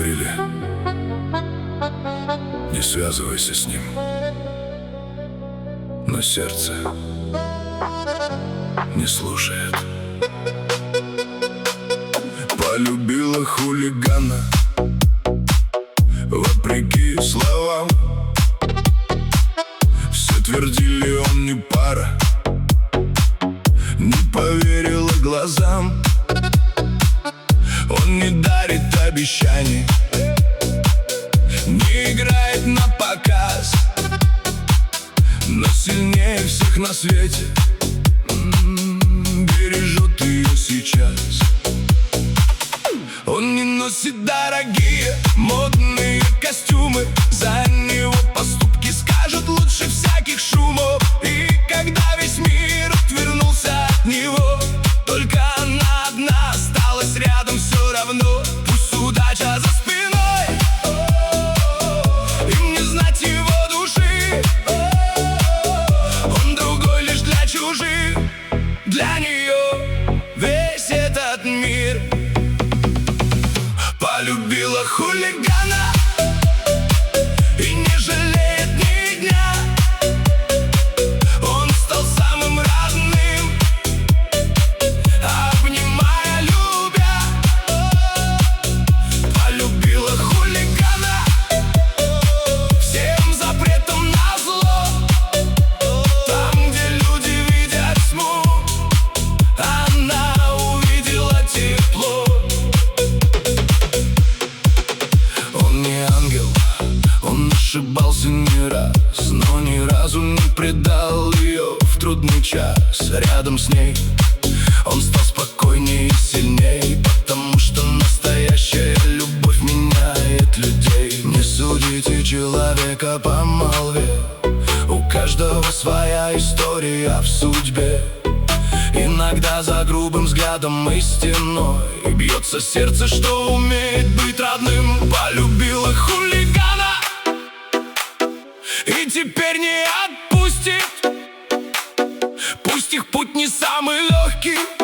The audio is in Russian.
говорили: не связывайся с ним. Но сердце не слушает. Полюбила хулигана вопреки словам. Все твердили, он не пара, не поверила глазам. Он не дарит обещаний, не играет на показ, но сильнее всех на свете бережет ее сейчас. Он не носит дорогие модные костюмы, за него поступки скажут лучше всяких шумов. И когда весь мир отвернулся от него, только она одна осталась рядом, все равно. Пусть удача за спиной, им не знать его души. Он другой лишь для чужих, для нее весь этот мир. Полюбила хулигана и не жалеет ни дня. Он стал самым родным, обнимая, любя. Полюбила хулигана всем запретом назло. Там, где люди видят тьму, она увидела тепло. Он не ангел, он ошибался не раз, но ни разу не предал ее в трудный час. Рядом с ней он стал спокойнее и сильней, потому что настоящая любовь меняет людей. Не судите человека по молве, у каждого своя история в судьбе. Иногда за грубым взглядом и стеной бьется сердце, что умеет быть родным. Полюбила хулигана и теперь не отпустит. Пусть их путь не самый легкий,